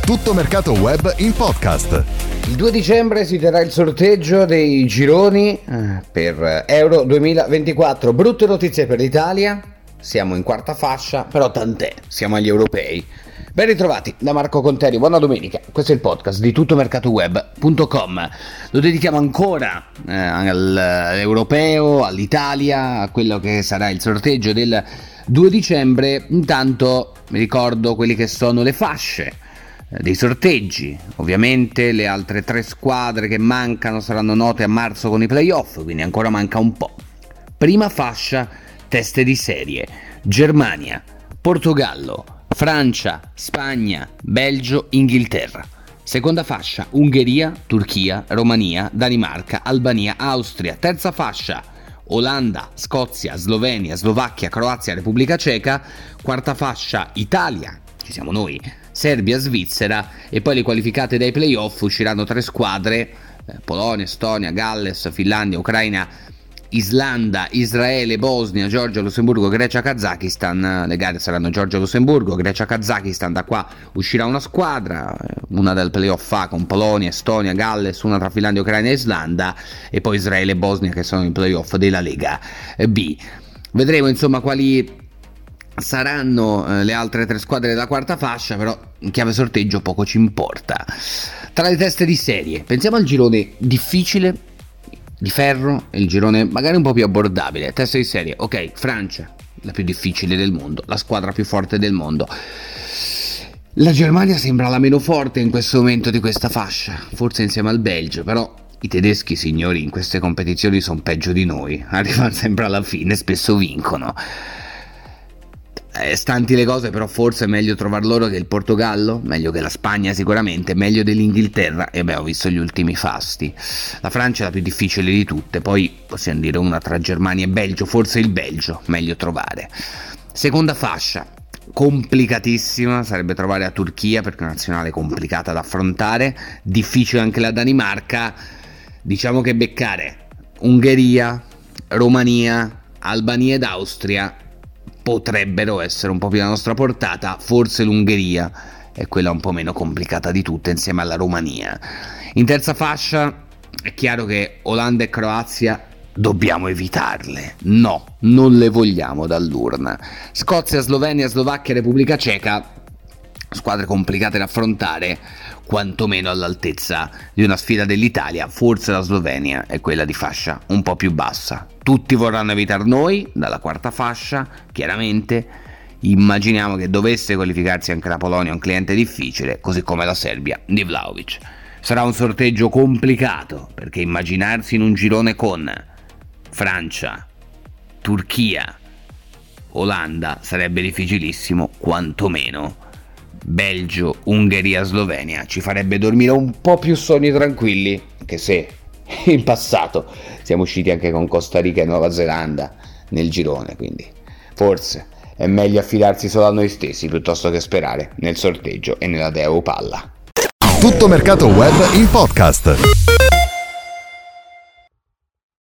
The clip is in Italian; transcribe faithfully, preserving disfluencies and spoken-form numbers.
Tutto Mercato Web in podcast. Il due dicembre si terrà il sorteggio dei gironi per Euro duemilaventiquattro. Brutte notizie per l'Italia, siamo in quarta fascia, però tant'è, siamo agli europei. Ben ritrovati da Marco Conteri, buona domenica. Questo è il podcast di tutto mercato web punto com. Lo dedichiamo ancora eh, all'europeo, all'Italia, a quello che sarà il sorteggio del due dicembre. Intanto mi ricordo quelli che sono le fasce dei sorteggi. Ovviamente le altre tre squadre che mancano saranno note a marzo con i playoff, quindi ancora manca un po'. Prima fascia, teste di serie: Germania, Portogallo, Francia, Spagna, Belgio, Inghilterra. Seconda fascia, Ungheria, Turchia, Romania, Danimarca, Albania, Austria. Terza fascia, Olanda, Scozia, Slovenia, Slovacchia, Croazia, Repubblica Ceca. Quarta fascia, Italia, ci siamo noi, Serbia, Svizzera. E poi le qualificate dai playoff usciranno tre squadre: eh, Polonia, Estonia, Galles, Finlandia, Ucraina, Islanda, Israele, Bosnia, Georgia, Lussemburgo, Grecia, Kazakistan. Le gare saranno Georgia, Lussemburgo, Grecia, Kazakistan. Da qua uscirà una squadra, una del playoff A con Polonia, Estonia, Galles, una tra Finlandia, Ucraina e Islanda, e poi Israele e Bosnia che sono i playoff della Lega B. Vedremo insomma quali saranno eh, le altre tre squadre della quarta fascia, però in chiave sorteggio poco ci importa. Tra le teste di serie, pensiamo al girone difficile di ferro e il girone magari un po' più abbordabile. Testa di serie, ok, Francia, la più difficile del mondo, la squadra più forte del mondo. La Germania sembra la meno forte in questo momento di questa fascia, forse insieme al Belgio, però i tedeschi, signori, in queste competizioni sono peggio di noi, arrivano sempre alla fine, spesso vincono. Eh, stanti le cose, però forse è meglio trovar loro che il Portogallo, meglio che la Spagna sicuramente, meglio dell'Inghilterra, e beh, ho visto gli ultimi fasti. La Francia è la più difficile di tutte, poi possiamo dire una tra Germania e Belgio, forse il Belgio, meglio trovare. Seconda fascia, complicatissima, sarebbe trovare la Turchia, perché è una nazionale complicata da affrontare, difficile anche la Danimarca. Diciamo che beccare Ungheria, Romania, Albania ed Austria potrebbero essere un po' più alla nostra portata. Forse l'Ungheria è quella un po' meno complicata di tutte insieme alla Romania. In terza fascia è chiaro che Olanda e Croazia dobbiamo evitarle, no, non le vogliamo dall'urna. Scozia, Slovenia, Slovacchia, Repubblica Ceca, squadre complicate da affrontare, quantomeno all'altezza di una sfida dell'Italia. Forse la Slovenia è quella di fascia un po' più bassa. Tutti vorranno evitare noi dalla quarta fascia, chiaramente. Immaginiamo che dovesse qualificarsi anche la Polonia, un cliente difficile, così come la Serbia di Vlahovic. Sarà un sorteggio complicato, perché immaginarsi in un girone con Francia, Turchia, Olanda sarebbe difficilissimo, quantomeno Belgio, Ungheria, Slovenia ci farebbe dormire un po' più sonni tranquilli, che se in passato siamo usciti anche con Costa Rica e Nuova Zelanda nel girone, quindi forse è meglio affidarsi solo a noi stessi piuttosto che sperare nel sorteggio e nella Deo Palla. Tutto Mercato Web in podcast.